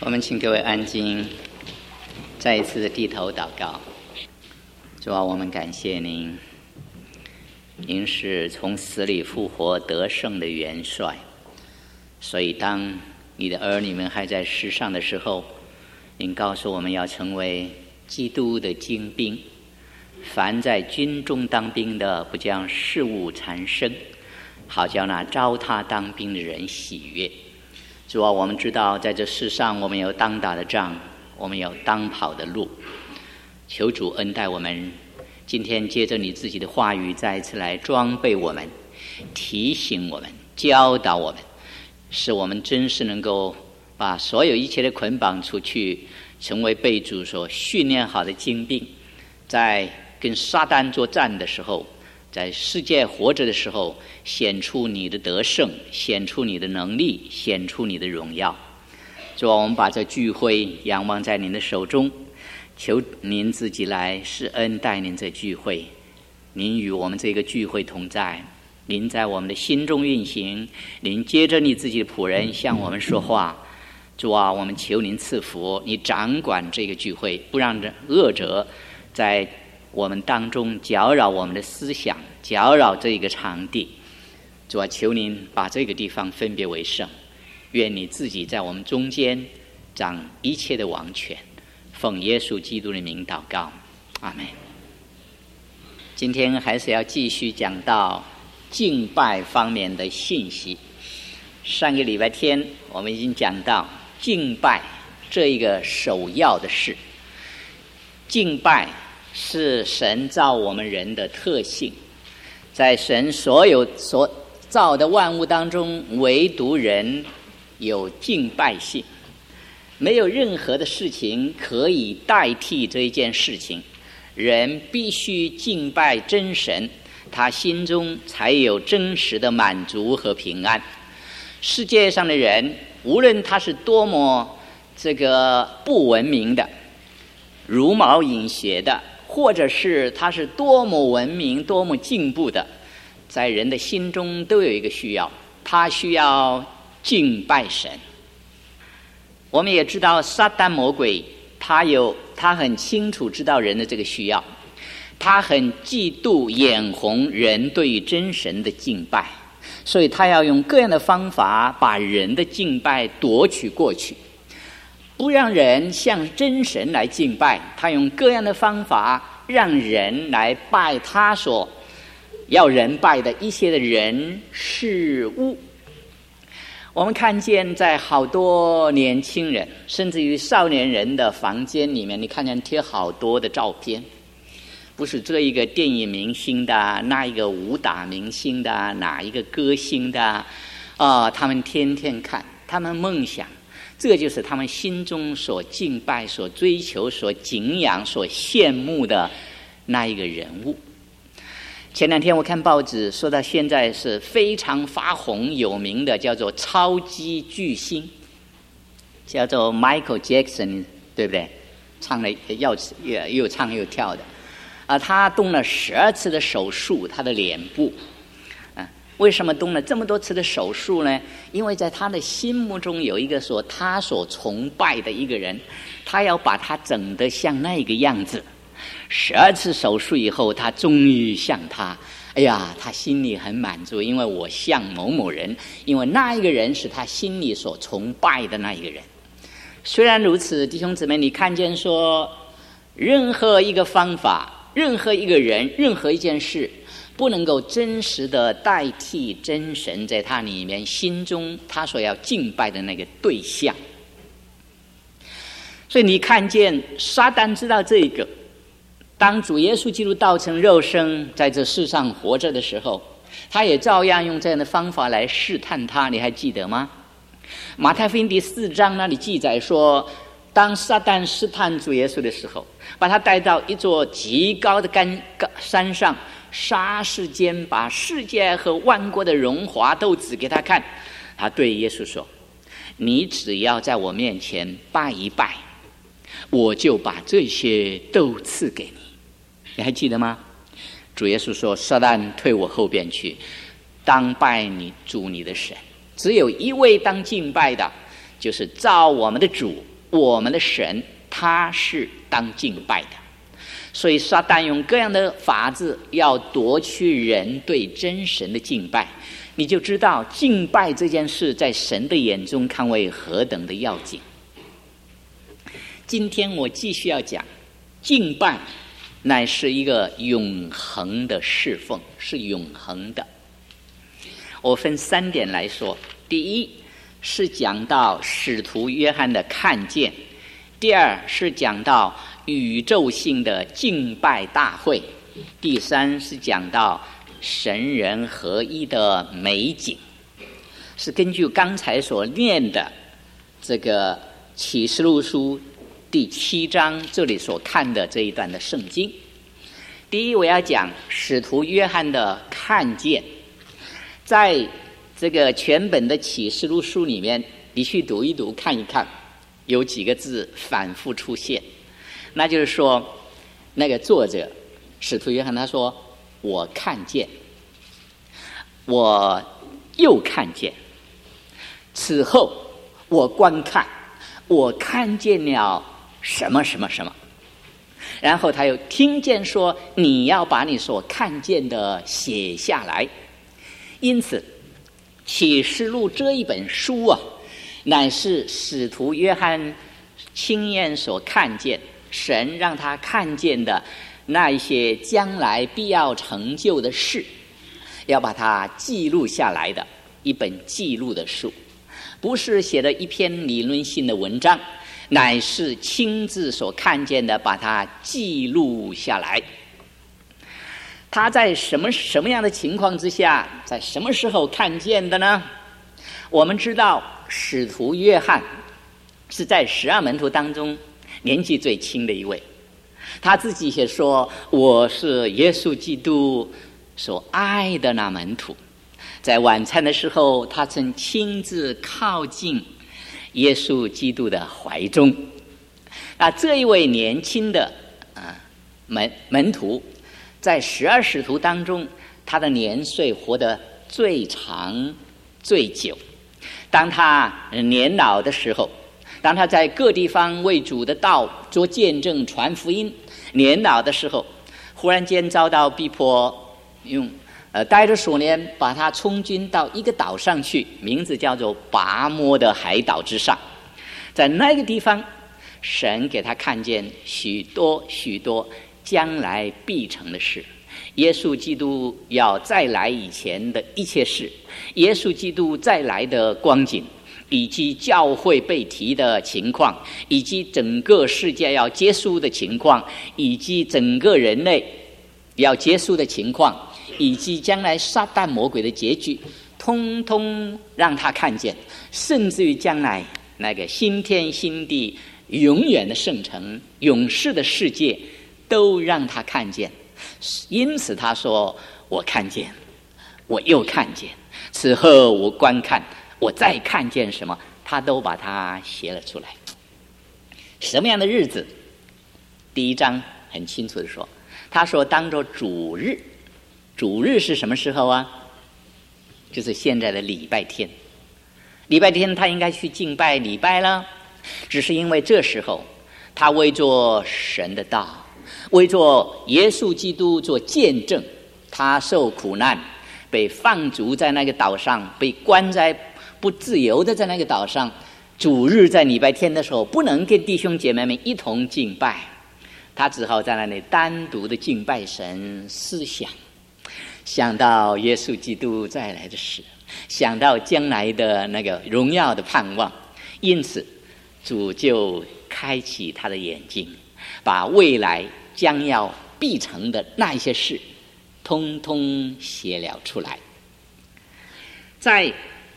我们请各位安静，再一次的低头祷告。主啊，我们感谢您，您是从死里复活得胜的元帅，所以当你的儿女们还在世上的时候，您告诉我们要成为基督的精兵，凡在军中当兵的，不将事物缠身，好叫那招他当兵的人喜悦。主啊，我们知道在这世上我们有当打的仗，我们有当跑的路，求主恩待我们。今天接着你自己的话语再一次来装备我们，提醒我们，教导我们，使我们真是能够把所有一切的捆绑出去，成为被主所训练好的精兵，在跟撒旦作战的时候，在世界活着的时候，显出你的得胜，显出你的能力，显出你的荣耀。主啊，我们把这聚会仰望在您的手中，求您自己来施恩带领这聚会，您与我们这个聚会同在，您在我们的心中运行，您接着你自己的仆人向我们说话。主啊，我们求您赐福，你掌管这个聚会，不让恶者在我们当中搅扰我们的思想，搅扰这一个场地。主啊，求您把这个地方分别为圣，愿你自己在我们中间掌一切的王权，奉耶稣基督的名祷告，阿们。今天还是要继续讲到敬拜方面的信息。上个礼拜天我们已经讲到敬拜这一个首要的事，敬拜是神造我们人的特性，在神所有所造的万物当中，唯独人有敬拜性，没有任何的事情可以代替这一件事情。人必须敬拜真神，他心中才有真实的满足和平安。世界上的人，无论他是多么不文明的、茹毛饮血的，或者是他是多么文明、多么进步的，在人的心中都有一个需要，他需要敬拜神。我们也知道撒旦魔鬼他很清楚知道人的这个需要，他很嫉妒眼红人对于真神的敬拜，所以他要用各样的方法把人的敬拜夺取过去，不让人向真神来敬拜，他用各样的方法让人来拜他所要人拜的一些的人事物。我们看见在好多年轻人甚至于少年人的房间里面，你看见贴好多的照片，不是这一个电影明星的，那一个武打明星的，哪一个歌星的他们天天看，他们梦想，这就是他们心中所敬拜、所追求、所敬仰、所羡慕的那一个人物。前两天我看报纸说到现在是非常发红有名的，叫做超级巨星，叫做 Michael Jackson， 对不对？唱了又唱又跳的他动了12次的手术，他的脸部为什么动了这么多次的手术呢？因为在他的心目中有一个他所崇拜的一个人，他要把他整得像那个样子。12次手术以后，他终于像他，他心里很满足，因为我像某某人，因为那一个人是他心里所崇拜的那一个人。虽然如此，弟兄姊妹，你看见说任何一个方法、任何一个人、任何一件事不能够真实的代替真神在他里面心中他所要敬拜的那个对象。所以你看见撒旦知道这个，当主耶稣基督道成肉身在这世上活着的时候，他也照样用这样的方法来试探他，你还记得吗？马太福音第4章那里记载说，当撒旦试探主耶稣的时候，把他带到一座极高的山上，霎时间把世界和万国的荣华都指给他看。他对耶稣说，你只要在我面前拜一拜，我就把这些都赐给你。你还记得吗？主耶稣说，撒旦退我后边去，当拜你主你的神，只有一位当敬拜的，就是造我们的主我们的神他是当敬拜的。所以撒旦用各样的法子要夺去人对真神的敬拜，你就知道敬拜这件事在神的眼中看为何等的要紧。今天我继续要讲，敬拜乃是一个永恒的侍奉，是永恒的。我分3点来说，第一是讲到使徒约翰的看见，第二是讲到宇宙性的敬拜大会，第三是讲到神人合一的美景，是根据刚才所念的这个启示录书第7章这里所看的这一段的圣经。第一，我要讲使徒约翰的看见。在这个全本的启示录书里面，你去读一读看一看，有几个字反复出现，那就是说那个作者使徒约翰他说，我看见，我又看见，此后我观看，我看见了什么什么什么，然后他又听见说，你要把你所看见的写下来。因此启示录这一本书啊，乃是使徒约翰亲眼所看见，神让他看见的那一些将来必要成就的事，要把它记录下来的一本记录的书，不是写的一篇理论性的文章，乃是亲自所看见的，把它记录下来。他在什么样的情况之下，在什么时候看见的呢？我们知道使徒约翰是在12门徒当中年纪最轻的一位，他自己也说，我是耶稣基督所爱的那门徒。在晚餐的时候，他曾亲自靠近耶稣基督的怀中。那这一位年轻的门徒，在12使徒当中，他的年岁活得最长最久。当他年老的时候，当他在各地方为主的道做见证传福音，年老的时候，忽然间遭到逼迫，用带着锁链把他充军到一个岛上去，名字叫做拔摩的海岛之上。在那个地方，神给他看见许多许多将来必成的事，耶稣基督要再来以前的一切事，耶稣基督再来的光景，以及教会被提的情况，以及整个世界要结束的情况，以及整个人类要结束的情况，以及将来撒旦魔鬼的结局，通通让他看见，甚至于将来那个新天新地永远的圣城永世的世界都让他看见。因此他说，我看见，我又看见，此后我观看，我再看见什么，他都把它写了出来。什么样的日子？第1章很清楚的说，他说当作主日。主日是什么时候啊？就是现在的礼拜天。礼拜天他应该去敬拜礼拜了，只是因为这时候他为做神的道，为做耶稣基督做见证，他受苦难，被放逐在那个岛上，被关在不自由的在那个岛上。主日在礼拜天的时候不能跟弟兄姐妹们一同敬拜，他只好在那里单独的敬拜神，思想到耶稣基督再来的事，想到将来的那个荣耀的盼望，因此主就开启他的眼睛，把未来将要必成的那一些事通通写了出来。在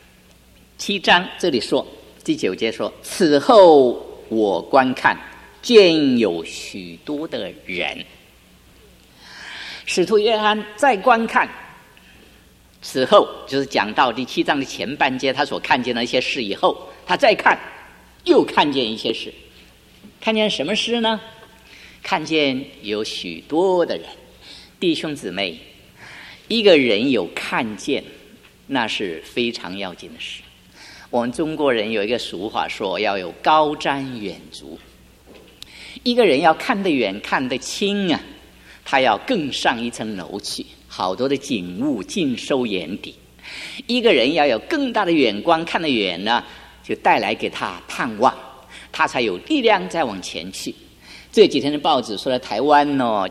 7章这里说，第9节说，此后我观看，见有许多的人。使徒约翰再观看，此后就是讲到第7章的前半节，他所看见的一些事以后，他再看，又看见一些事。看见什么事呢？看见有许多的人。弟兄姊妹，一个人有看见，那是非常要紧的事。 我们中国人有一个俗话说，要有高瞻远瞩。一个人要看得远看得清啊，他要更上一层楼去，好多的景物尽收眼底。一个人要有更大的远光，看得远呢，就带来给他盼望，他才有力量再往前去。这几天的报纸说了，台湾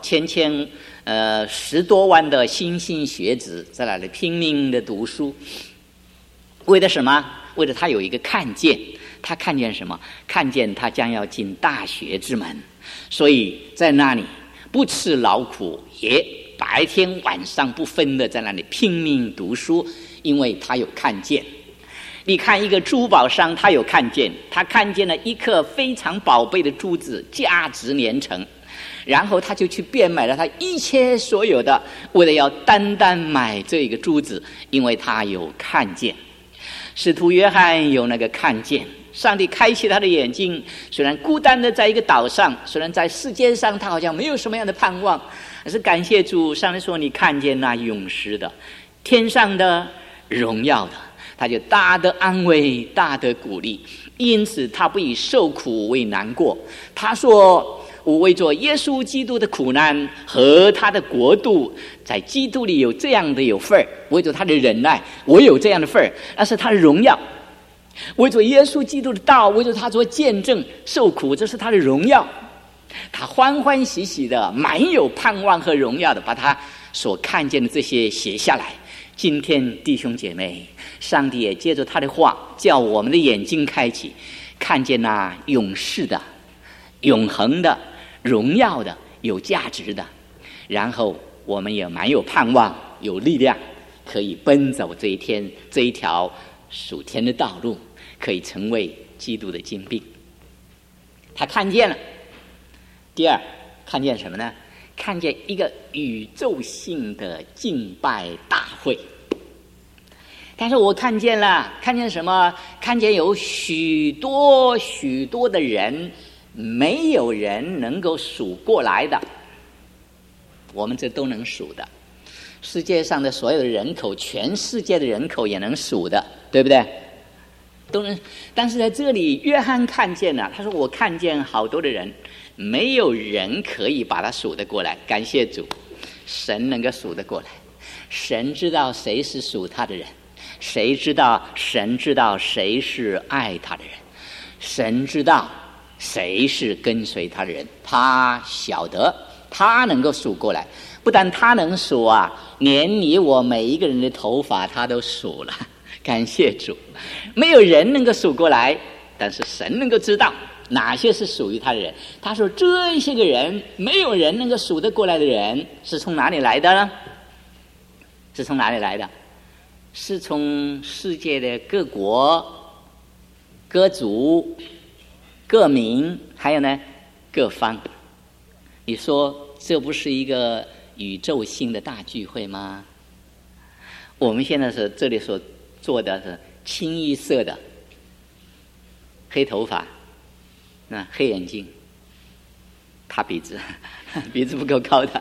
10多万的新兴学子在那里拼命的读书，为了什么？为了他有一个看见。他看见什么？看见他将要进大学之门，所以在那里不辞劳苦，也白天晚上不分的在那里拼命读书，因为他有看见。你看一个珠宝商，他有看见，他看见了一颗非常宝贝的珠子，价值连城，然后他就去变卖了他一切所有的，为了要单单买这个珠子，因为他有看见。使徒约翰有那个看见，上帝开启他的眼睛，虽然孤单的在一个岛上，虽然在世界上他好像没有什么样的盼望，但是感谢主，上帝说你看见那永实的天上的荣耀的，他就大得安慰，大得鼓励，因此他不以受苦为难过。他说我为做耶稣基督的苦难和他的国度，在基督里有这样的有份儿，为做他的忍耐，我有这样的份儿，那是他的荣耀。为做耶稣基督的道，为做他做见证受苦，这是他的荣耀。他欢欢喜喜的，满有盼望和荣耀的，把他所看见的这些写下来。今天弟兄姐妹，上帝也借着他的话，叫我们的眼睛开启，看见那永世的、永恒的、荣耀的、有价值的，然后我们也蛮有盼望，有力量，可以奔走这一条属天的道路，可以成为基督的精兵。他看见了。第二，看见什么呢？看见一个宇宙性的敬拜大会。但是我看见了，看见什么？看见有许多许多的人，没有人能够数过来的。我们这都能数的，世界上的所有的人口，全世界的人口也能数的，对不对？都能。但是在这里，约翰看见了，他说我看见好多的人，没有人可以把它数得过来。感谢主，神能够数得过来。神知道谁是属他的人，神知道谁是爱他的人，神知道谁是跟随他的人，他晓得，他能够数过来。不但他能数啊，连你我每一个人的头发他都数了。感谢主，没有人能够数过来，但是神能够知道哪些是属于他的人。他说这些个人，没有人能够数得过来的人，是从哪里来的呢？是从哪里来的？是从世界的各国、各族、各民，还有呢各方。你说这不是一个宇宙性的大聚会吗？我们现在是这里所做的是清一色的，黑头发，黑眼睛，塌鼻子，鼻子不够高的。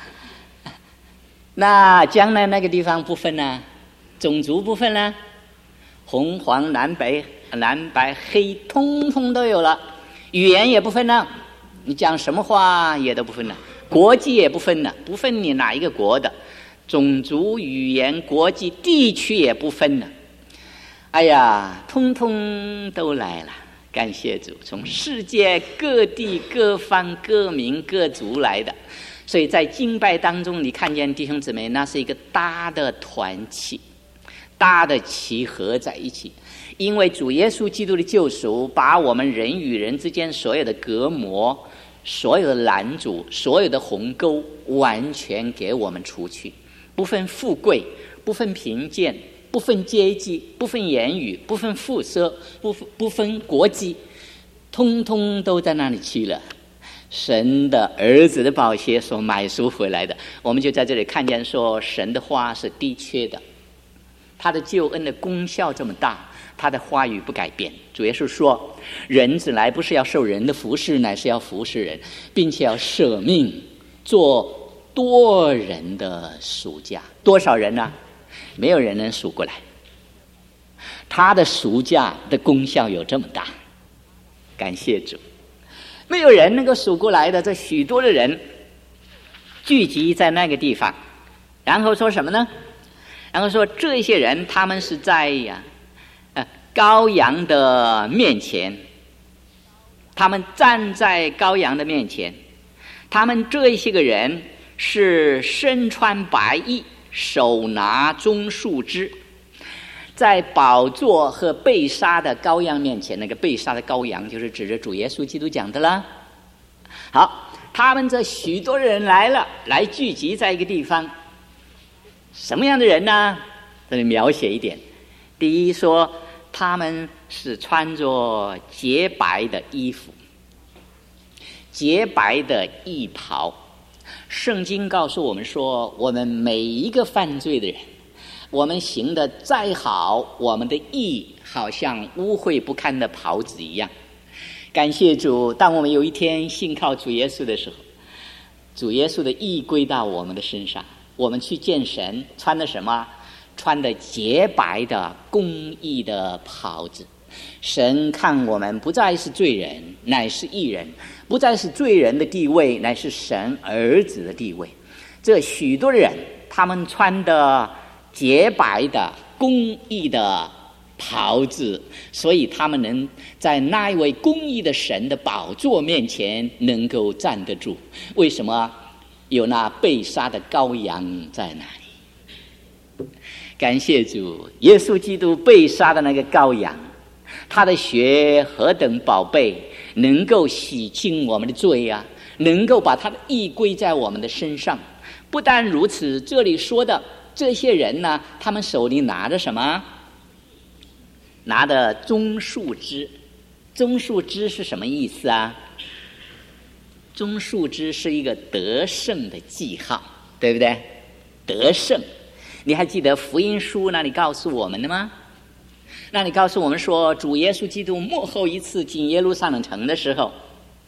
那将来那个地方不分呢？种族不分呢？红黄蓝白黑，通通都有了。语言也不分了，你讲什么话也都不分了。国际也不分了，不分你哪一个国的。种族、语言、国际、地区也不分了。哎呀，通通都来了。感谢主，从世界各地各方各民各族来的。所以在敬拜当中，你看见弟兄姊妹，那是一个大的团契，大的集合在一起。因为主耶稣基督的救赎，把我们人与人之间所有的隔膜、所有的拦阻、所有的鸿沟，完全给我们除去。不分富贵，不分贫贱，不分阶级，不分言语，不分肤色，不分国籍，通通都在那里去了。神的儿子的宝血所买赎回来的，我们就在这里看见说，神的话是的确的，他的救恩的功效这么大，他的话语不改变。主耶稣说，人子来不是要受人的服侍，乃是要服侍人，并且要舍命做多人的赎价。多少人呢？没有人能数过来。 他的赎价的功效有这么大，感谢主。没有人能够数过来的，这许多的人聚集在那个地方，然后说什么呢？然后说这些人他们是在羔羊的面前，他们站在羔羊的面前，他们这些个人是身穿白衣，手拿棕树枝，在宝座和被杀的羔羊面前。那个被杀的羔羊就是指着主耶稣基督讲的啦。好，他们这许多人来了，来聚集在一个地方。什么样的人呢？这里描写一点。第一说他们是穿着洁白的衣服，洁白的衣袍。圣经告诉我们说，我们每一个犯罪的人，我们行得再好，我们的义好像污秽不堪的袍子一样。感谢主，当我们有一天信靠主耶稣的时候，主耶稣的义归到我们的身上，我们去见神，穿的什么？穿的洁白的公义的袍子。神看我们不再是罪人，乃是义人；不再是罪人的地位，乃是神儿子的地位。这许多人，他们穿的洁白的公义的袍子，所以他们能在那一位公义的神的宝座面前能够站得住。为什么？有那被杀的羔羊在那里。感谢主，耶稣基督被杀的那个羔羊，他的血何等宝贝，能够洗清我们的罪啊，能够把他的义归在我们的身上。不但如此，这里说的这些人呢，他们手里拿着什么？拿的棕树枝。棕树枝是什么意思啊？棕树枝是一个得胜的记号，对不对？得胜。你还记得福音书那里告诉我们的吗？那里告诉我们说，主耶稣基督末后一次进耶路撒冷城的时候，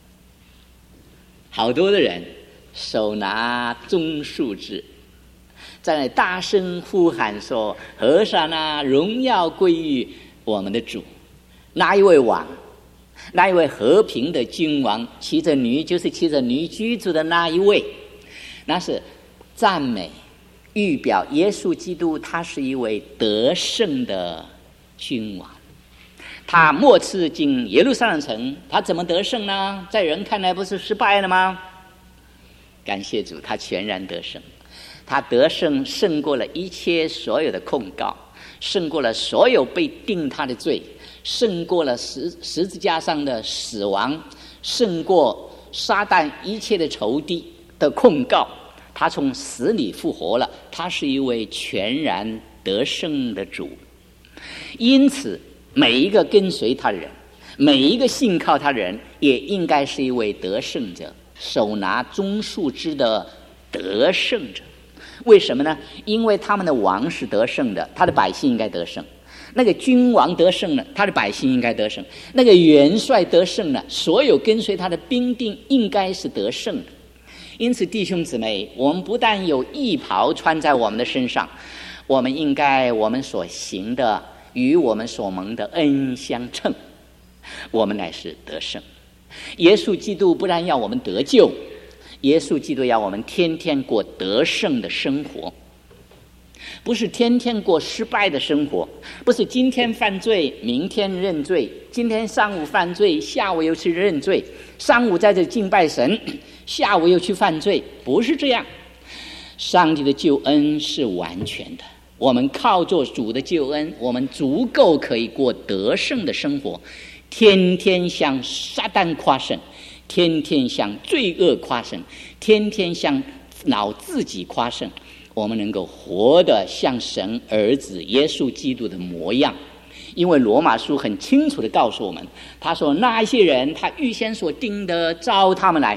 好多的人手拿棕树枝，在那大声呼喊说：和散那，荣耀归于我们的主。那一位王，那一位和平的君王，骑着驴，就是骑着驴居住的那一位，那是赞美预表耶稣基督，他是一位得胜的君王。他末次进耶路撒冷城，他怎么得胜呢？在人看来不是失败了吗？感谢主，他全然得胜。他得胜，胜过了一切所有的控告，胜过了所有被定他的罪，胜过了十字架上的死亡，胜过撒旦一切的仇敌的控告。他从死里复活了，他是一位全然得胜的主。因此每一个跟随他的人，每一个信靠他的人，也应该是一位得胜者，手拿棕树枝的得胜者。为什么呢？因为他们的王是得胜的，他的百姓应该得胜。那个君王得胜了，他的百姓应该得胜。那个元帅得胜了，所有跟随他的兵丁应该是得胜的。因此弟兄姊妹，我们不但有义袍穿在我们的身上，我们应该我们所行的与我们所蒙的恩相称，我们乃是得胜。耶稣基督不但要我们得救，耶稣基督要我们天天过得胜的生活，不是天天过失败的生活，不是今天犯罪明天认罪，今天上午犯罪下午又去认罪，上午在这敬拜神，下午又去犯罪，不是这样。上帝的救恩是完全的，我们靠着主的救恩，我们足够可以过得胜的生活，天天向撒旦夸胜，天天向罪恶夸胜，天天向自己夸胜。我们能够活得像神儿子耶稣基督的模样。因为罗马书很清楚地告诉我们，他说那一些人他预先所定的，招他们来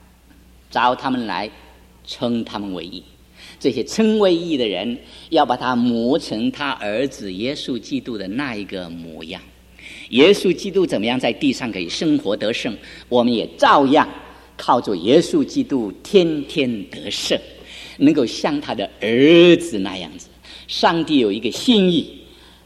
称他们为义。这些称为义的人，要把他磨成他儿子耶稣基督的那一个模样。耶稣基督怎么样在地上可以生活得胜，我们也照样靠着耶稣基督天天得胜，能够像他的儿子那样子。上帝有一个心意，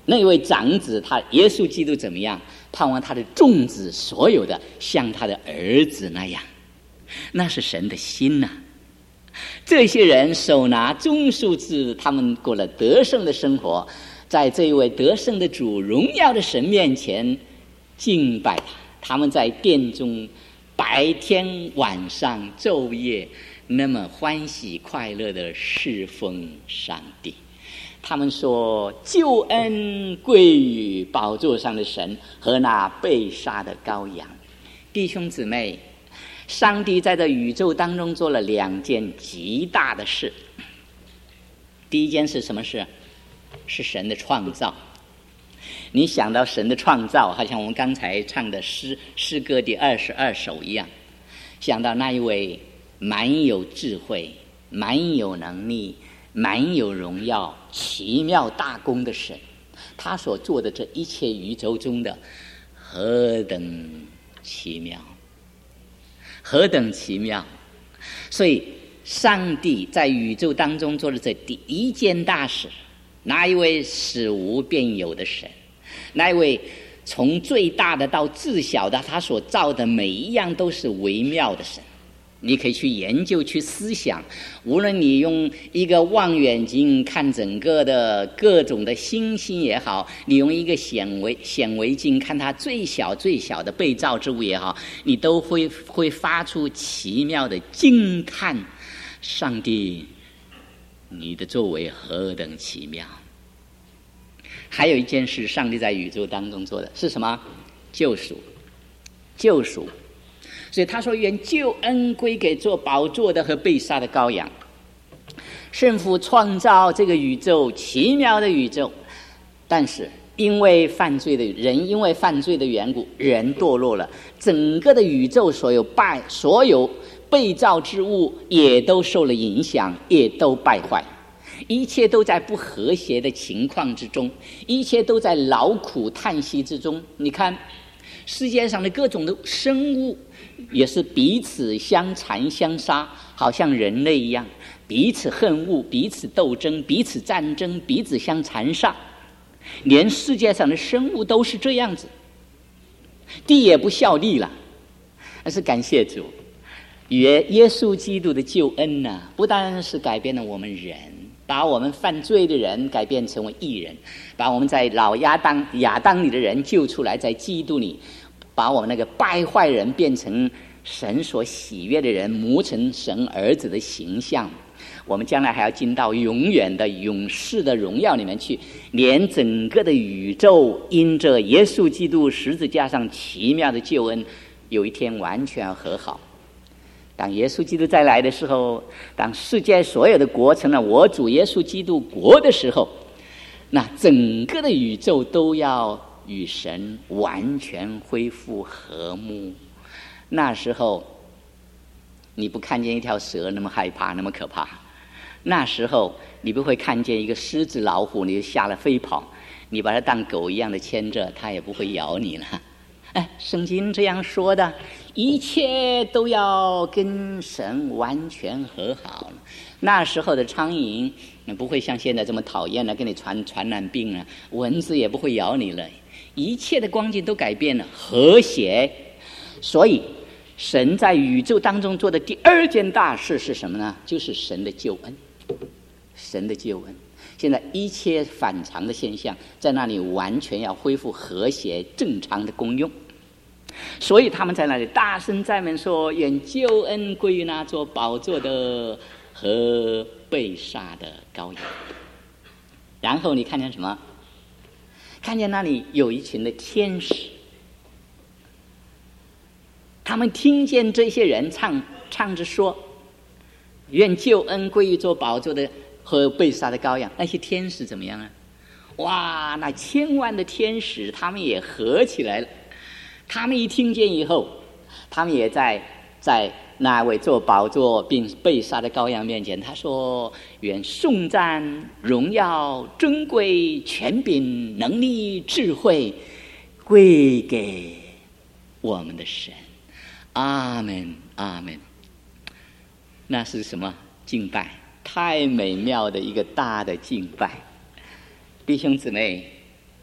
那位长子他耶稣基督怎么样？盼望他的众子所有的像他的儿子那样，那是神的心呐。这些人手拿棕树枝，他们过了得胜的生活，在这一位得胜的主荣耀的神面前敬拜他。他们在殿中白天晚上昼夜那么欢喜快乐的侍奉上帝。他们说救恩归于宝座上的神和那被杀的羔羊。弟兄姊妹，上帝在这宇宙当中做了两件极大的事。第一件是什么事？是神的创造。你想到神的创造，好像我们刚才唱的诗歌第22首一样，想到那一位满有智慧、满有能力、满有荣耀、奇妙大功的神，他所做的这一切宇宙中的何等奇妙，何等奇妙！所以上帝在宇宙当中做的这第一件大事，那一位使无变有的神，那一位从最大的到至小的，他所造的每一样都是微妙的神。你可以去研究去思想，无论你用一个望远镜看整个的各种的星星也好，你用一个显微镜看它最小最小的被造之物也好，你都会发出奇妙的惊叹，上帝你的作为何等奇妙。还有一件事上帝在宇宙当中做的是什么？救赎。所以他说愿救恩归给做宝座的和被杀的羔羊。圣父创造这个宇宙，奇妙的宇宙，但是因为犯罪的缘故，人堕落了，整个的宇宙所有被造之物也都受了影响，也都败坏，一切都在不和谐的情况之中，一切都在劳苦叹息之中。你看世界上的各种的生物也是彼此相残相杀，好像人类一样，彼此恨恶，彼此斗争，彼此战争，彼此相残杀。连世界上的生物都是这样子，地也不效力了。但是感谢主，耶稣基督的救恩呢，不单是改变了我们人，把我们犯罪的人改变成为义人，把我们在老亚当里的人救出来，在基督里把我们那个败坏人变成神所喜悦的人，磨成神儿子的形象。我们将来还要进到永远的永世的荣耀里面去，连整个的宇宙因着耶稣基督十字架上奇妙的救恩，有一天完全要和好。当耶稣基督再来的时候，当世界所有的国成了我主耶稣基督国的时候，那整个的宇宙都要与神完全恢复和睦。那时候你不看见一条蛇那么害怕，那么可怕，那时候你不会看见一个狮子老虎你就吓了飞跑，你把它当狗一样的牵着，它也不会咬你了。圣经这样说的，一切都要跟神完全和好了。那时候的苍蝇不会像现在这么讨厌了，给你传染病了，蚊子也不会咬你了，一切的光景都改变了，和谐。所以神在宇宙当中做的第二件大事是什么呢？就是神的救恩。神的救恩，现在一切反常的现象在那里完全要恢复和谐正常的功用。所以他们在那里大声赞美说，愿救恩归于那做宝座的和被杀的羔羊。然后你看见什么？看见那里有一群的天使，他们听见这些人唱着说，愿救恩归于做宝座的和被杀的羔羊。那些天使怎么样啊？哇，那千万的天使他们也合起来了。他们一听见以后，他们也在那位做宝座并被杀的羔羊面前，他说，愿颂赞荣耀尊贵权柄能力智慧归给我们的神。阿们阿们。那是什么敬拜？太美妙的一个大的敬拜。弟兄姊妹，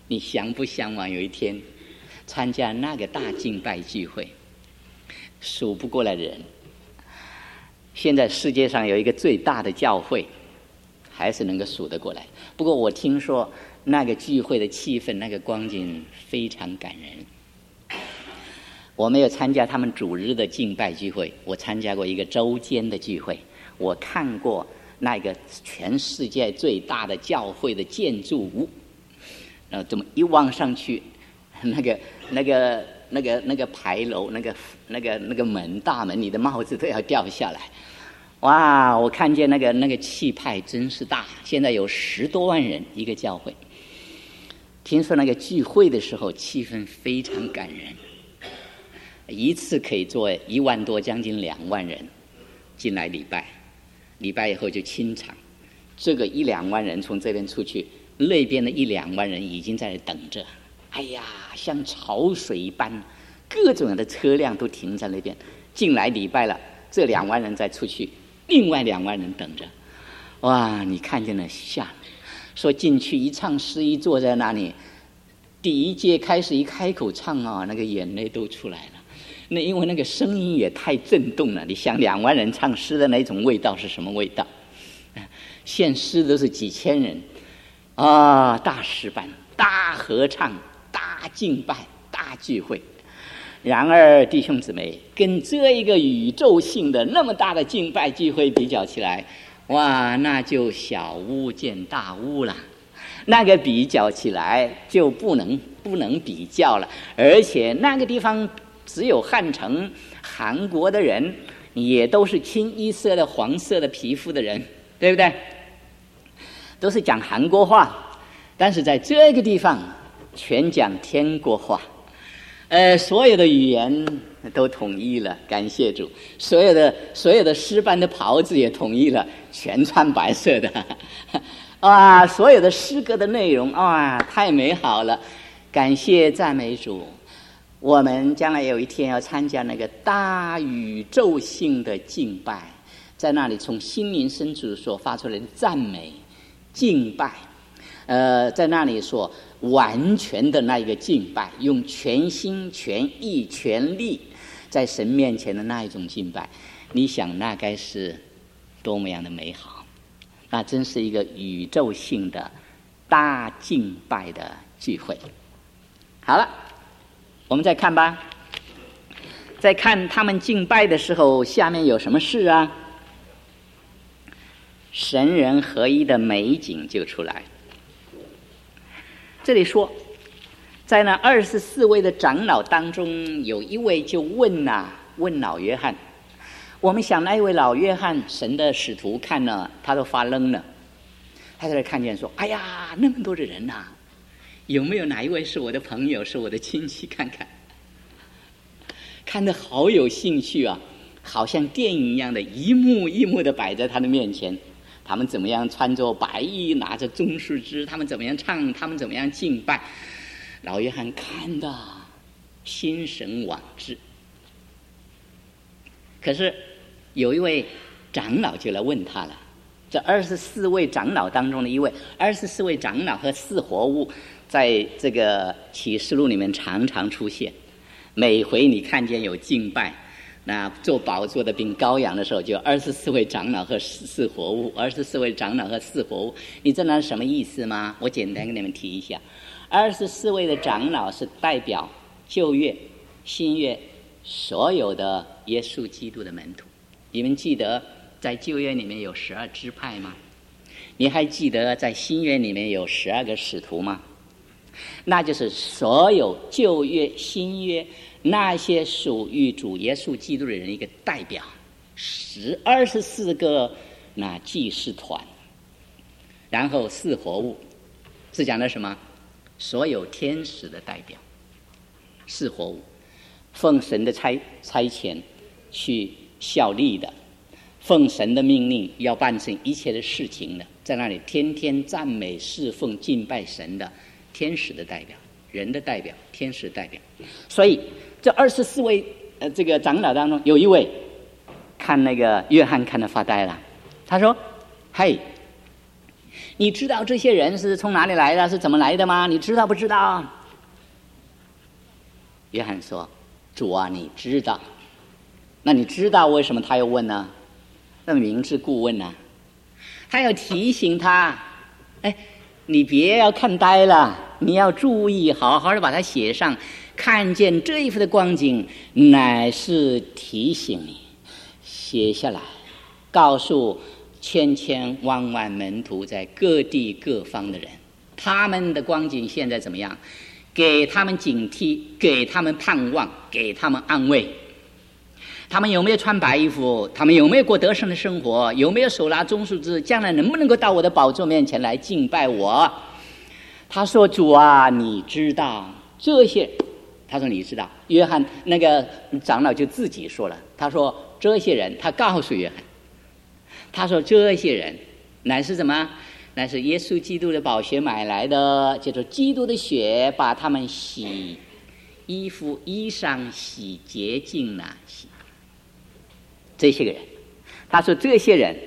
你想不向往有一天参加那个大敬拜聚会？数不过来人。现在世界上有一个最大的教会，还是能够数得过来。不过我听说那个聚会的气氛，那个光景非常感人。我没有参加他们主日的敬拜聚会，我参加过一个周间的聚会。我看过那个全世界最大的教会的建筑物，然后这么一望上去，那个牌楼，那个门大门，你的帽子都要掉下来。哇！我看见那个气派真是大。现在有10多万人一个教会。听说那个聚会的时候气氛非常感人，一次可以坐1万多，将近2万人进来礼拜。礼拜以后就清场，这个1、2万人从这边出去，那边的1、2万人已经在那等着。哎呀，像潮水一般，各种的车辆都停在那边。进来礼拜了，这2万人再出去，另外2万人等着。哇，你看见了吓！说进去一唱诗，一坐在那里，第一节开始一开口唱啊，那个眼泪都出来了。那因为那个声音也太震动了，你想2万人唱诗的那种味道是什么味道？献诗都是几千人啊，大诗班、大合唱、大敬拜、大聚会。然而弟兄姊妹，跟这一个宇宙性的那么大的敬拜聚会比较起来，哇，那就小巫见大巫了。那个比较起来就不能比较了。而且那个地方只有汉城，韩国的人也都是清一色的黄色的皮肤的人，对不对？都是讲韩国话，但是在这个地方全讲天国话。所有的语言都统一了，感谢主。所有的诗班的袍子也统一了，全穿白色的。啊，所有的诗歌的内容啊，太美好了，感谢赞美主。我们将来有一天要参加那个大宇宙性的敬拜，在那里从心灵深处所发出来的赞美敬拜，在那里所完全的那一个敬拜，用全心全意全力在神面前的那一种敬拜，你想那该是多么样的美好。那真是一个宇宙性的大敬拜的聚会。好了，我们再看吧。再看他们敬拜的时候，下面有什么事啊？神人合一的美景就出来。这里说，在那24位的长老当中，有一位就问老约翰。我们想那一位老约翰，神的使徒看了他都发愣了。他在那看见说，哎呀，那么多的人啊，有没有哪一位是我的朋友，是我的亲戚？看看，看得好有兴趣啊，好像电影一样的，一幕一幕的摆在他的面前。他们怎么样穿着白衣，拿着棕树枝，他们怎么样唱，他们怎么样敬拜。老约翰看得心神往志。可是有一位长老就来问他了，这24位长老当中的一位，24位长老和4活物在这个启示录里面常常出现。每回你看见有敬拜，那做宝座的并羔羊的时候，就24位长老和4活物，24位长老和4活物。你知道什么意思吗？我简单跟你们提一下。24位的长老是代表旧约、新约所有的耶稣基督的门徒。你们记得在旧约里面有12支派吗？你还记得在新约里面有12个使徒吗？那就是所有旧约、新约那些属于主耶稣基督的人一个代表，24个那祭司团，然后4活物是讲的什么？所有天使的代表，4活物奉神的差遣去效力的，奉神的命令要办成一切的事情的，在那里天天赞美侍奉敬拜神的天使的代表，人的代表，天使代表。所以这24位这个长老当中，有一位看那个约翰看得发呆了。他说：“嘿， 你知道这些人是从哪里来的，是怎么来的吗？你知道不知道？约翰说：主啊，你知道。那你知道为什么他要问呢？那明知故问呢？他要提醒他，你别要看呆了，你要注意，好好的把它写上。看见这一幅的光景，乃是提醒你，写下来，告诉千千万万门徒在各地各方的人，他们的光景现在怎么样？给他们警惕，给他们盼望，给他们安慰。他们有没有穿白衣服？他们有没有过得胜的生活？有没有手拿棕树枝？将来能不能够到我的宝座面前来敬拜我？他说：主啊，你知道这些。他说你知道。约翰那个长老就自己说了，他说这些人，他告诉约翰，他说这些人乃是什么？乃是耶稣基督的宝血买来的，就是基督的血把他们洗衣服衣裳洗洁净了。这些个人，他说这些人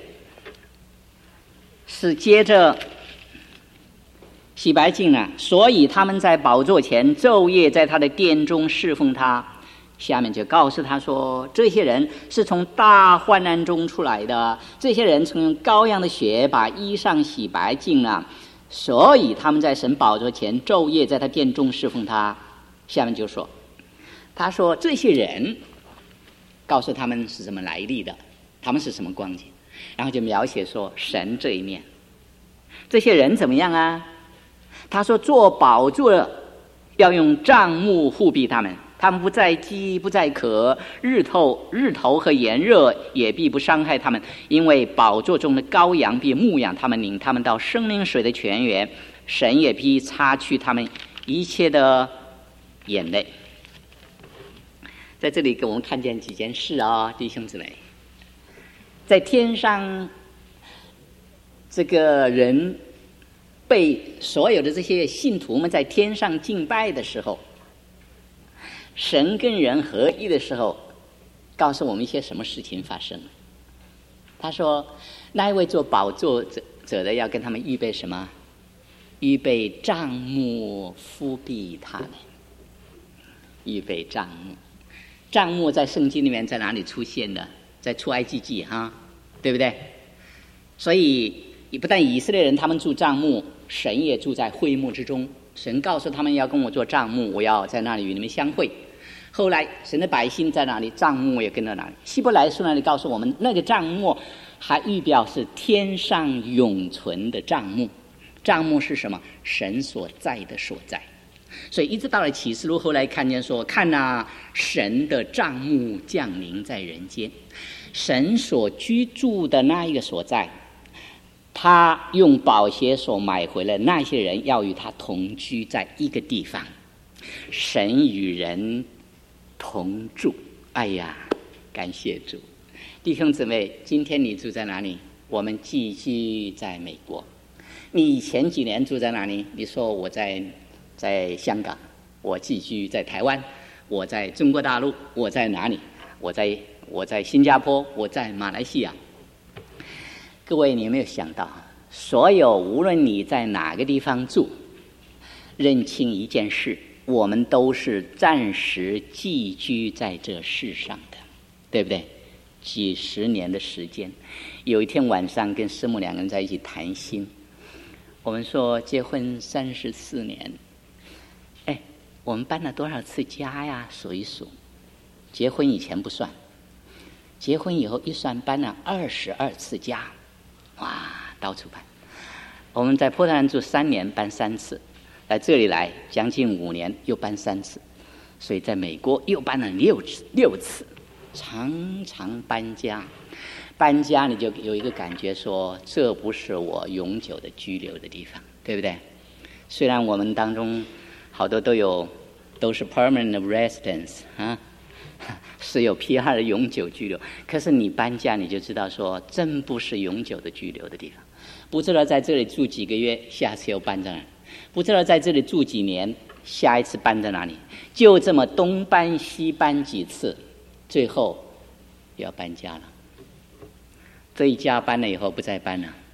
是接着洗白净了，所以他们在宝座前昼夜在他的殿中侍奉他。下面就告诉他说，这些人是从大患难中出来的，这些人曾用羔羊的血把衣裳洗白净了，所以他们在神宝座前昼夜在他殿中侍奉他。下面就说，他说这些人告诉他们是怎么来历的，他们是什么光景，然后就描写说神这一面。这些人怎么样啊？他说做宝座要用帐幕护庇他们，他们不再饥不再渴，日头和炎热也必不伤害他们，因为宝座中的羔羊必牧养他们，领他们到生命水的泉源，神也必擦去他们一切的眼泪。在这里给我们看见几件事弟兄姊妹。在天上，这个人被所有的这些信徒们在天上敬拜的时候，神跟人合一的时候，告诉我们一些什么事情发生了。他说那一位做宝座者的要跟他们预备什么？预备帐幕覆庇他们。预备帐幕。帐幕在圣经里面在哪里出现的？在出埃及记对不对？所以不但以色列人他们住帐幕，神也住在会幕之中。神告诉他们要跟我做帐幕，我要在那里与你们相会。后来神的百姓在哪里，帐幕也跟到哪里。希伯来书那里告诉我们，那个帐幕还预表是天上永存的帐幕。帐幕是什么？神所在的所在。所以一直到了启示录，后来看见说，看神的帐幕降临在人间，神所居住的那一个所在，他用宝血所买回来，那些人要与他同居在一个地方，神与人同住。哎呀，感谢主！弟兄姊妹，今天你住在哪里？我们寄居在美国。你前几年住在哪里？你说我在香港，我寄居在台湾，我在中国大陆，我在哪里？我在新加坡，我在马来西亚。各位，你有没有想到，所有无论你在哪个地方住，认清一件事，我们都是暂时寄居在这世上的，对不对？几十年的时间。有一天晚上跟师母两个人在一起谈心，我们说结婚34年，我们搬了多少次家呀？数一数。结婚以前不算，结婚以后一算，搬了22次家。哇，到处搬。我们在波特兰住3年，搬3次；在这里来将近5年，又搬3次。所以在美国又搬了6次，常常搬家。搬家你就有一个感觉说，这不是我永久的居留的地方，对不对？虽然我们当中好多都是 permanent residence 是有 PR 的永久居留，可是你搬家你就知道说，真不是永久的居留的地方。不知道在这里住几个月，下次又搬在哪里；不知道在这里住几年，下一次搬在哪里。就这么东搬西搬几次，最后要搬家了。这一家搬了以后不再搬了，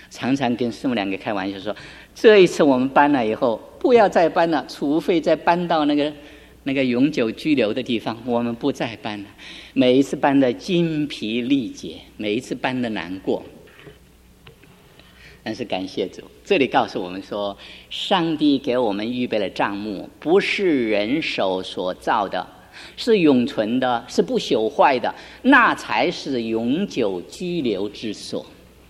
常常跟师母两个开玩笑说，这一次我们搬了以后，不要再搬了，除非再搬到那个永久居留的地方，我们不再搬了。每一次搬的精疲力竭，每一次搬的难过。但是感谢主，这里告诉我们说，上帝给我们预备了帐幕，不是人手所造的，是永存的，是不朽坏的，那才是永久居留之所。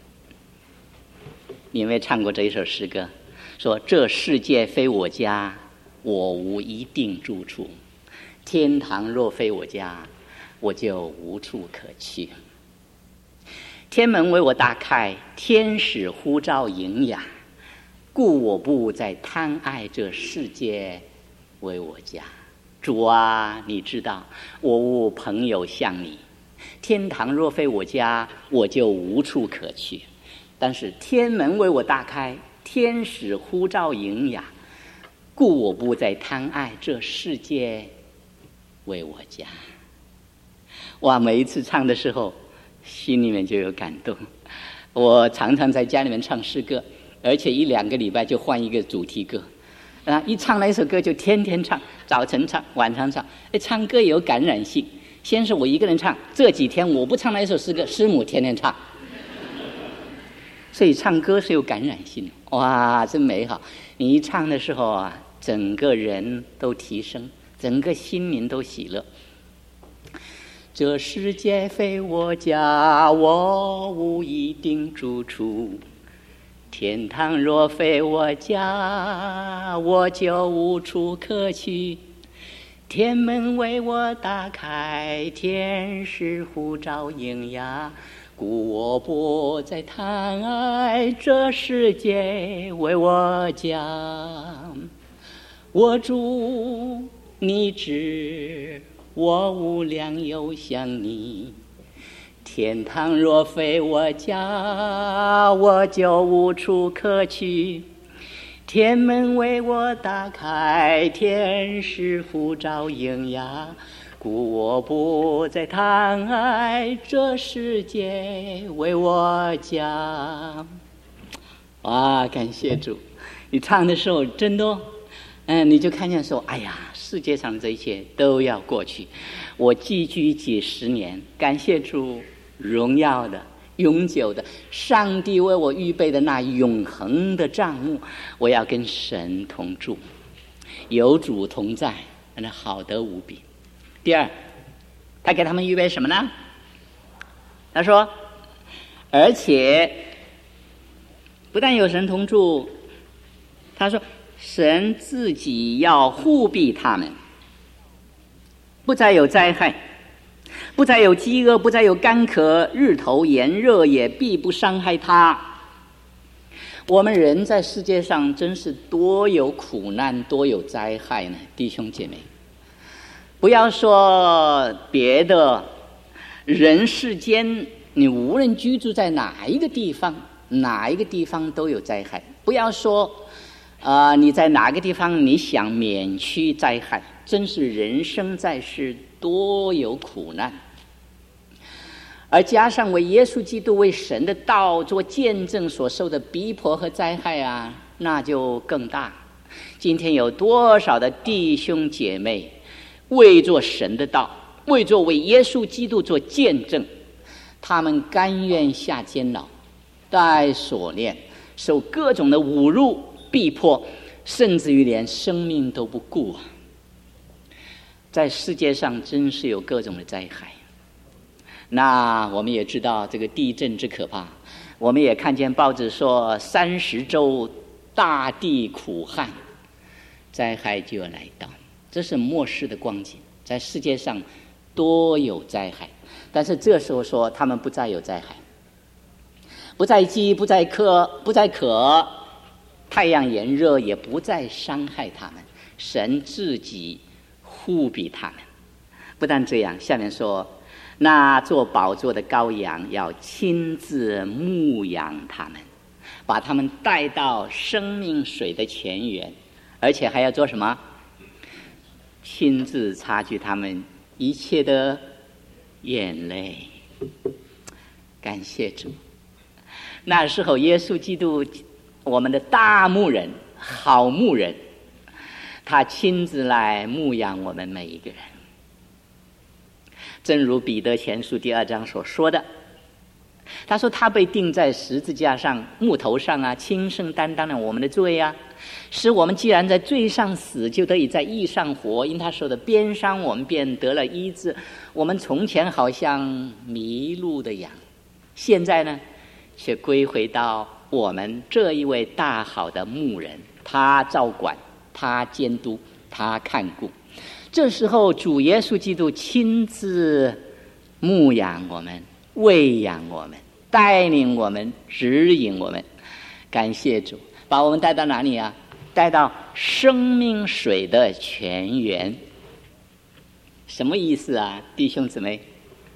你们也唱过这一首诗歌，说这世界非我家，我无一定住处，天堂若非我家，我就无处可去。天门为我大开，天使呼召迎雅，故我不再贪爱这世界为我家。主啊，你知道我无朋友像你，天堂若非我家，我就无处可去。但是天门为我大开，天使呼召迎雅，故我不再贪爱这世界为我家。哇，每一次唱的时候心里面就有感动。我常常在家里面唱诗歌，而且1-2个礼拜就换一个主题歌一唱那首歌就天天唱，早晨唱，晚上唱。唱歌有感染性，先是我一个人唱，这几天我不唱那一首诗歌，师母天天唱。所以唱歌是有感染性，哇，真美好。你一唱的时候啊，整个人都提升，整个心灵都喜乐。这世界非我家，我无一定住处，天堂若非我家，我就无处可去。天门为我打开，天使呼召迎雅，故我不再贪爱这世界为我家。我主你知我无良友像你，天堂若非我家，我就无处可去。天门为我打开，天使呼召迎雅，故我不再贪爱这世界为我家。哇，感谢主！你唱的时候真的你就看见说，哎呀，世界上这一切都要过去，我寄居几十年，感谢主，荣耀的永久的上帝为我预备的那永恒的帐幕，我要跟神同住，有主同在，那好得无比。第二，他给他们预备什么呢？他说，而且不但有神同住，他说神自己要护庇他们，不再有灾害，不再有饥饿，不再有干渴，日头炎热也必不伤害他。我们人在世界上真是多有苦难，多有灾害呢，弟兄姐妹。不要说别的，人世间你无论居住在哪一个地方，哪一个地方都有灾害。不要说你在哪个地方你想免去灾害，真是人生在世多有苦难。而加上为耶稣基督为神的道做见证所受的逼迫和灾害啊，那就更大。今天有多少的弟兄姐妹为做神的道，为做为耶稣基督做见证，他们甘愿下监牢，戴锁链，受各种的侮辱逼迫，甚至于连生命都不顾啊！在世界上真是有各种的灾害。那我们也知道这个地震之可怕，我们也看见报纸说30周大地苦旱，灾害就要来到。这是末世的光景，在世界上多有灾害。但是这时候说他们不再有灾害，不再饥，不再渴，太阳炎热也不再伤害他们，神自己护庇他们。不但这样，下面说那做宝座的羔羊要亲自牧养他们，把他们带到生命水的泉源，而且还要做什么？亲自擦去他们一切的眼泪。感谢主！ 那时候耶稣基督，我们的大牧人，好牧人，他亲自来牧养我们每一个人。正如彼得前书第2章所说的，他说他被钉在十字架上木头上啊，亲身担当了我们的罪啊，使我们既然在罪上死，就得以在义上活。因他受的鞭伤，我们便得了医治。我们从前好像迷路的羊，现在呢却归回到我们这一位大好的牧人，他照管，他监督，他看顾。这时候主耶稣基督亲自牧养我们，喂养我们，带领我们，指引我们。感谢主，把我们带到哪里啊？带到生命水的泉源。什么意思啊，弟兄姊妹？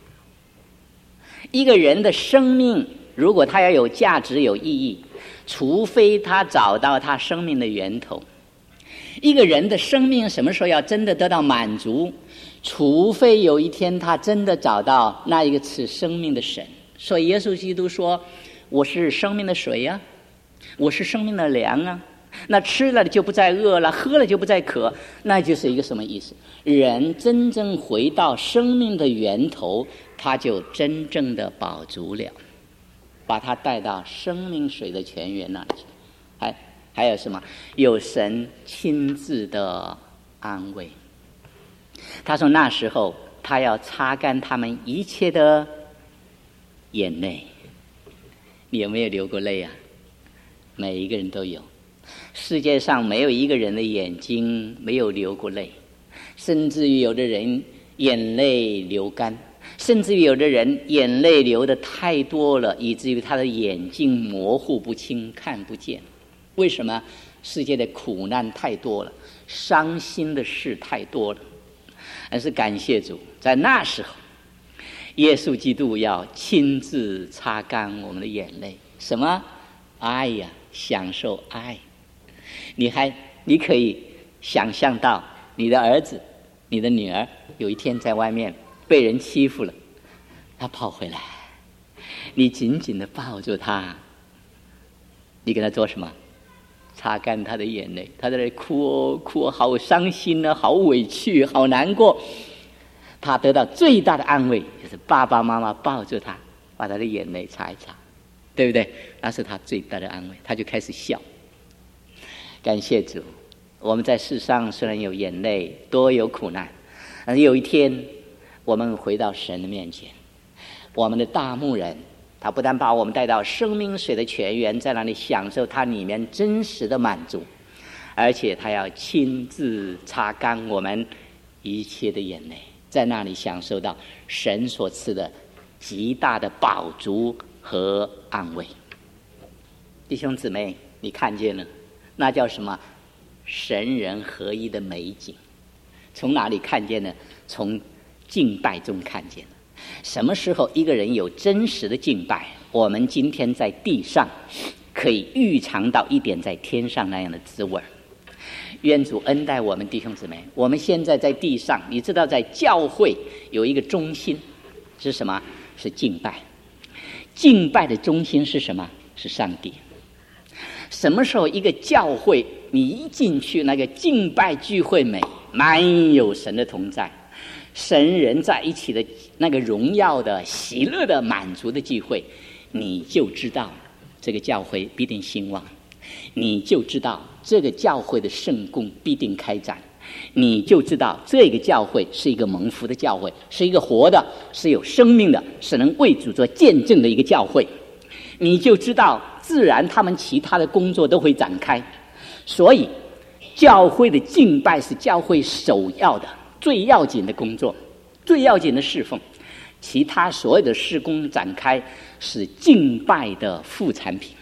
一个人的生命如果他要有价值有意义，除非他找到他生命的源头。一个人的生命什么时候要真的得到满足？除非有一天他真的找到那一个赐生命的神。所以耶稣基督说，我是生命的水啊，我是生命的粮啊，那吃了就不再饿了，喝了就不再渴。那就是一个什么意思？人真正回到生命的源头，他就真正的饱足了，把他带到生命水的泉源那里去。还有什么？有神亲自的安慰。他说那时候他要擦干他们一切的眼泪。你有没有流过泪啊？每一个人都有。世界上没有一个人的眼睛没有流过泪，甚至于有的人眼泪流干，甚至于有的人眼泪流得太多了，以至于他的眼睛模糊不清，看不见。为什么？世界的苦难太多了，伤心的事太多了。但是感谢主，在那时候耶稣基督要亲自擦干我们的眼泪。什么？爱呀，享受爱。你可以想象到你的儿子你的女儿有一天在外面被人欺负了，他跑回来，你紧紧地抱住他，你给他做什么？擦干他的眼泪。他在那里哭哦哭哦，好伤心啊，好委屈，好难过。他得到最大的安慰就是爸爸妈妈抱住他，把他的眼泪擦一擦，对不对？那是他最大的安慰，他就开始笑。感谢主，我们在世上虽然有眼泪，多有苦难，但是有一天我们回到神的面前，我们的大牧人他不但把我们带到生命水的泉源，在那里享受他里面真实的满足，而且他要亲自擦干我们一切的眼泪，在那里享受到神所赐的极大的饱足和安慰。弟兄姊妹，你看见了，那叫什么？神人合一的美景。从哪里看见呢？从敬拜中看见。什么时候一个人有真实的敬拜，我们今天在地上可以预尝到一点在天上那样的滋味。愿主恩待我们弟兄姊妹。我们现在在地上，你知道在教会有一个中心是什么？是敬拜。敬拜的中心是什么？是上帝。什么时候一个教会你一进去，那个敬拜聚会满有神的同在，神人在一起的那个荣耀的喜乐的满足的聚会，你就知道这个教会必定兴旺，你就知道这个教会的圣工必定开展，你就知道这个教会是一个蒙福的教会，是一个活的，是有生命的，是能为主做见证的一个教会。你就知道自然他们其他的工作都会展开。所以教会的敬拜是教会首要的最要紧的工作，最要紧的侍奉。其他所有的事工展开是敬拜的副产品。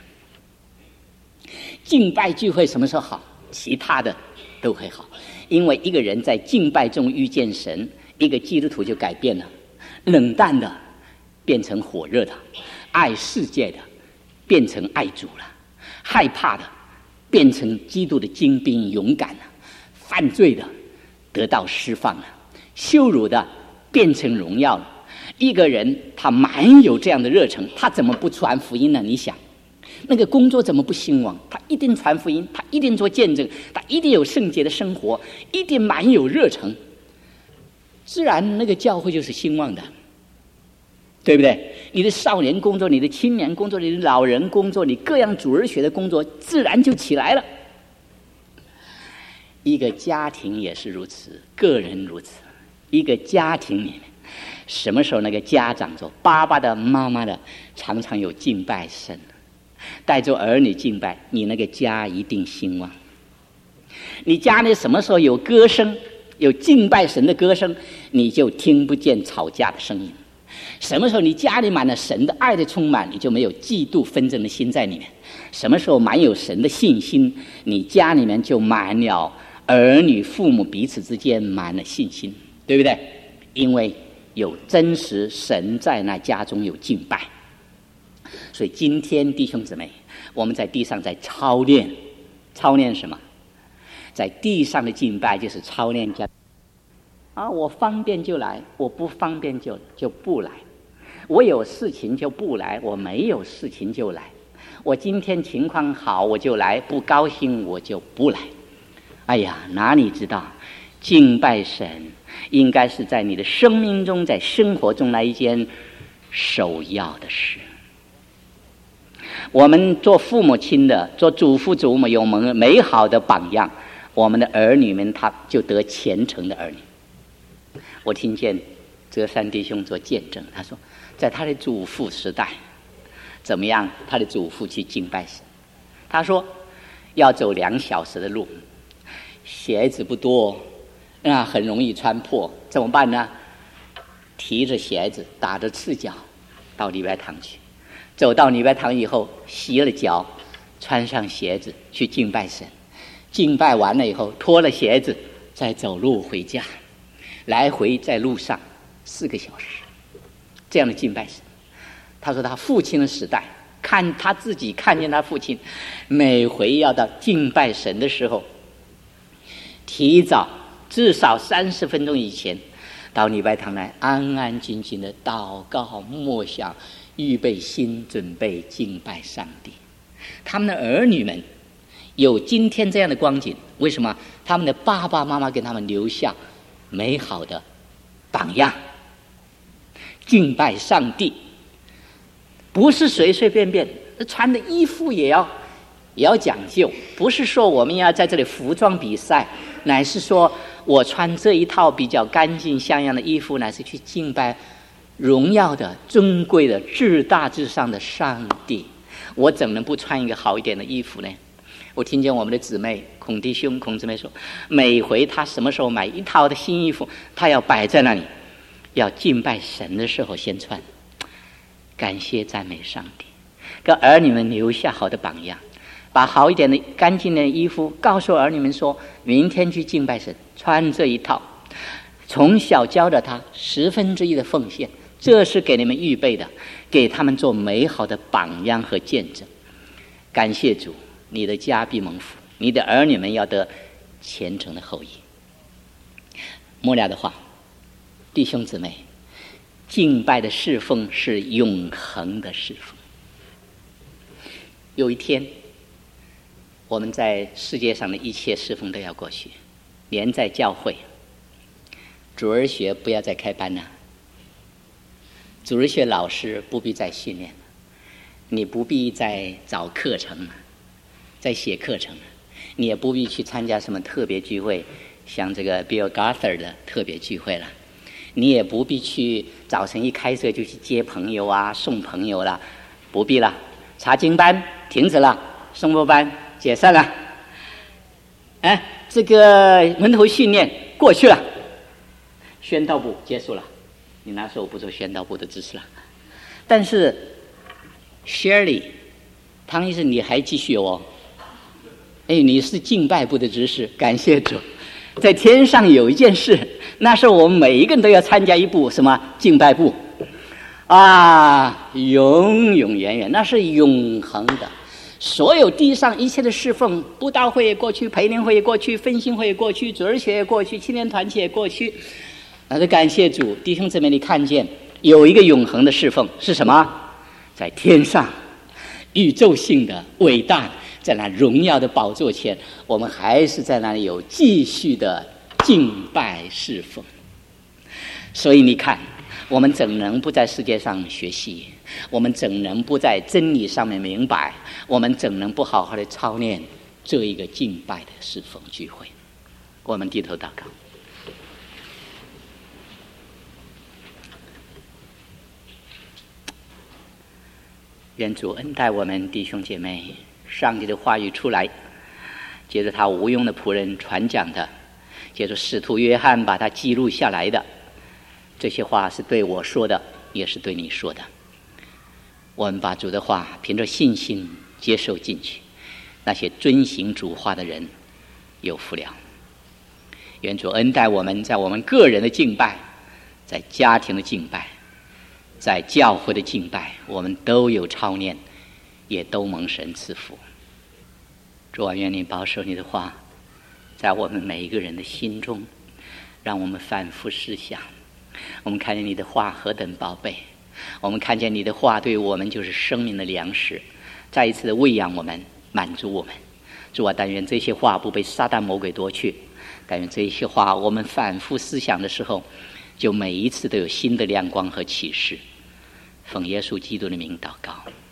敬拜聚会什么时候好？其他的都会好。因为一个人在敬拜中遇见神，一个基督徒就改变了，冷淡的变成火热的，爱世界的变成爱主了，害怕的变成基督的精兵勇敢了，犯罪的得到释放了，羞辱的变成荣耀了。一个人他满有这样的热忱，他怎么不传福音呢？你想， 那个工作怎么不兴旺？他一定传福音，他一定做见证，他一定有圣洁的生活，一定满有热忱，自然那个教会就是兴旺的，对不对？你的少年工作，你的青年工作，你的老人工作，你各样主日学的工作，自然就起来了。一个家庭也是如此，个人如此。一个家庭里面，什么时候那个家长做爸爸的、妈妈的，常常有敬拜神，带着儿女敬拜，你那个家一定兴旺。你家里什么时候有歌声，有敬拜神的歌声，你就听不见吵架的声音。什么时候你家里满了神的爱的充满，你就没有嫉妒纷争的心在里面。什么时候满有神的信心，你家里面就满了儿女父母彼此之间满了信心，对不对？因为有真实神在那家中有敬拜。所以今天弟兄姊妹，我们在地上在操练什么？在地上的敬拜就是操练家我方便就来，我不方便就不来，我有事情就不来，我没有事情就来，我今天情况好我就来，不高兴我就不来。哎呀，哪里知道敬拜神应该是在你的生命中，在生活中来一件首要的事。我们做父母亲的，做祖父祖母有美好的榜样，我们的儿女们他就得虔诚的儿女。我听见哲山弟兄做见证，他说在他的祖父时代怎么样，他的祖父去敬拜神，他说要走2小时的路，鞋子不多，很容易穿破，怎么办呢？提着鞋子打着赤脚到礼拜堂去，走到礼拜堂以后洗了脚，穿上鞋子去敬拜神，敬拜完了以后脱了鞋子再走路回家，来回在路上4个小时，这样的敬拜神。他说他父亲的时代，他自己看见他父亲每回要到敬拜神的时候，提早至少30分钟以前到礼拜堂来，安安静静的祷告默想，预备心，准备敬拜上帝。他们的儿女们有今天这样的光景，为什么？他们的爸爸妈妈给他们留下美好的榜样。敬拜上帝不是随随便便，穿的衣服也要讲究，不是说我们要在这里服装比赛，乃是说我穿这一套比较干净像样的衣服，乃是去敬拜荣耀的尊贵的至大至上的上帝。我怎能不穿一个好一点的衣服呢？我听见我们的姊妹孔弟兄孔姊妹说，每回他什么时候买一套的新衣服，他要摆在那里，要敬拜神的时候先穿。感谢赞美上帝，给儿女们留下好的榜样，把好一点的干净的衣服告诉儿女们说，明天去敬拜神穿这一套，从小教着他1/10的奉献，这是给你们预备的，给他们做美好的榜样和见证。感谢主，你的家必蒙福，你的儿女们要得虔诚的后裔。末了的话，弟兄姊妹，敬拜的侍奉是永恒的侍奉。有一天我们在世界上的一切侍奉都要过去，连在教会主日学不要再开班了，主日学老师不必再训练了，你不必再找课程了，再写课程了，你也不必去参加什么特别聚会，像这个 Bill Gaither 的特别聚会了，你也不必去早晨一开车就去接朋友啊送朋友了，不必了。查经班停止了，颂钵班解散了，这个门徒训练过去了，宣道部结束了，你那时候不做宣道部的知识了。但是 Shirley 汤医生你还继续哦，你是敬拜部的知识，感谢主。在天上有一件事，那时候我们每一个人都要参加一部什么敬拜部永永远远，那是永恒的。所有地上一切的侍奉，布道会也过去，培灵会也过去，分心会也过去，主日学也过去，青年团契也过去。那就感谢主，弟兄姊妹，你看见有一个永恒的侍奉是什么？在天上宇宙性的伟大，在那荣耀的宝座前，我们还是在那里有继续的敬拜侍奉。所以你看，我们怎能不在世界上学习？我们怎能不在真理上面明白？我们怎能不好好的操练这一个敬拜的侍奉聚会？我们低头祷告。愿主恩待我们弟兄姐妹，上帝的话语出来，接着他无用的仆人传讲的，接着使徒约翰把它记录下来的，这些话是对我说的，也是对你说的。我们把主的话凭着信心接受进去，那些遵行主话的人有福了。愿主恩待我们，在我们个人的敬拜，在家庭的敬拜，在教会的敬拜，我们都有操练，也都蒙神赐福。主啊，愿你保守你的话在我们每一个人的心中，让我们反复思想。我们看见你的话何等宝贝，我们看见你的话对我们就是生命的粮食，再一次的喂养我们，满足我们。主啊，但愿这些话不被撒旦魔鬼夺去，但愿这些话我们反复思想的时候，就每一次都有新的亮光和启示。奉耶稣基督的名祷告。